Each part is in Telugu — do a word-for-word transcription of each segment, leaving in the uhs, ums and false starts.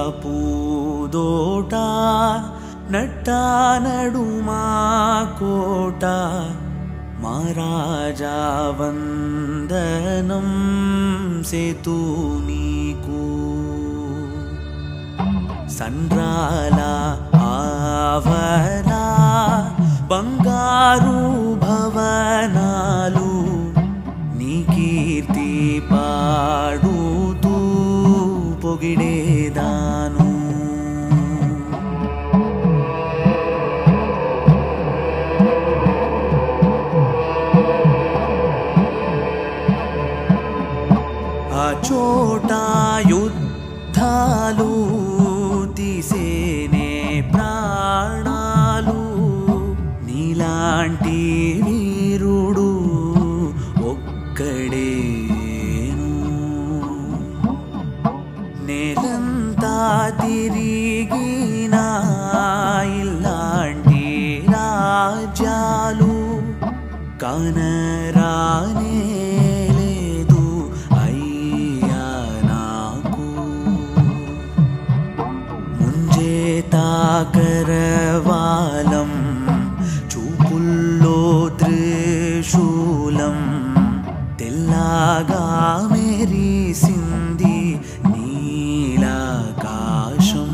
పూదోట నట్టా నడుమా కోట మహారాజా వందనం సేతు నీకు సండ్రాల ఆవల బంగారు భవనాలు నీ కీర్తి పాడుతూ పొగిడేదాను ఆ చోట యుద్ధాలు తీసేనే ప్రాణాలు నీలాంటి వీరుడు ఒక్కడేను నేలంతా తిరిగినా ఇలాంటి రాజ్యాలు కనరానే లేదు అయ్యా నాకు ముంజేతాకరవాలం చూపుల్లో త్రిశూలం తెల్లగా మెరిసింది నీలాకాశం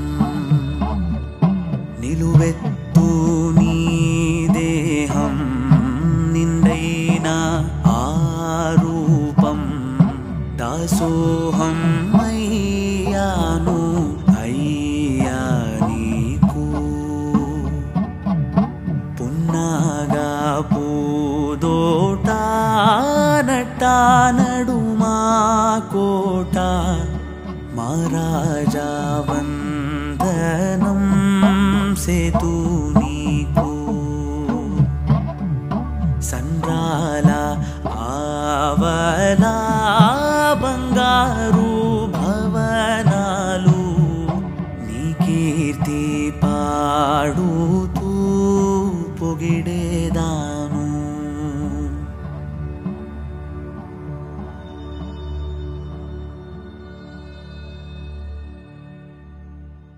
నిలువెత్తు నీ దేహం నిండైన ఆరూపం దాసోహం అయ్యాను అయ్యా నీకు పున్నాగా పూదోట నట్టా నడుమా కోట మహారాజా వందనం సేతు నీకు సండ్రాల ఆవల